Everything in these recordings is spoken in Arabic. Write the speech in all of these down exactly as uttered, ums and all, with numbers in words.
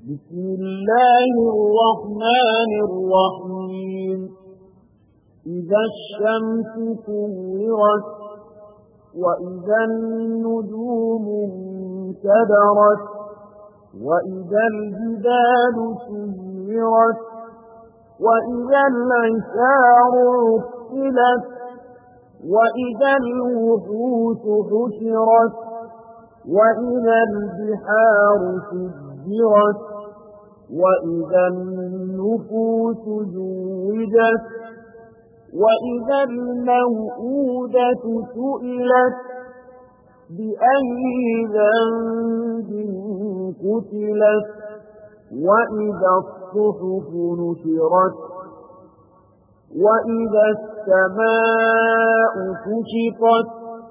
بسم الله الرحمن الرحيم إذا الشمس كورت وإذا النجوم انكدرت وإذا الجبال سيرت وإذا العشار عطلت وإذا الوحوش حشرت وإذا البحار سجرت وإذا النفوس زوجت وإذا الموءودة سئلت بأي ذنب قتلت وإذا الصحف نشرت وإذا السماء كشطت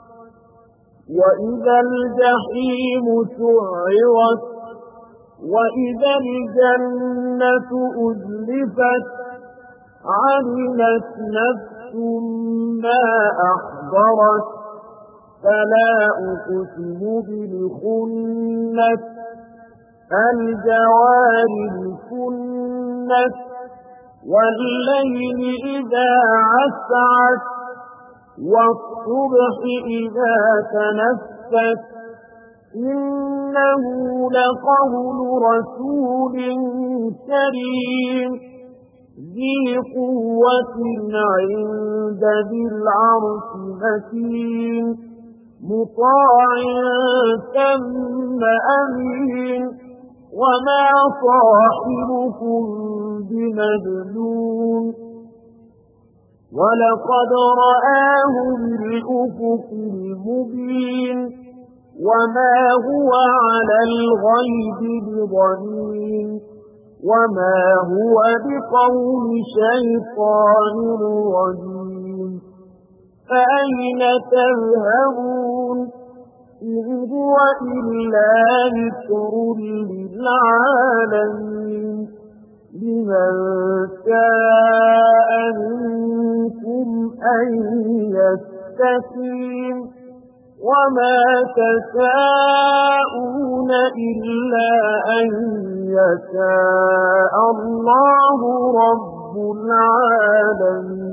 وإذا الجحيم سعرت وإذا الجنة أزلفت علمت نفس ما أحضرت فلا أقسم بالخنس الجوار الكنس والليل إذا عسعس والصبح إذا تنفس إنه لقول رسول كريم ذي قوة عند ذي العرش مكين مطاع ثم أمين وما صاحبكم بمجنون ولقد رآه بالأفق المبين وما هو على الغيب بضنين وما هو بقول شيطان رجيم فأين تذهبون إن هو إلا ذكر للعالمين لمن شاء منكم أن يستقيم وما تشاءون إلا أن يشاء الله رب العالمين.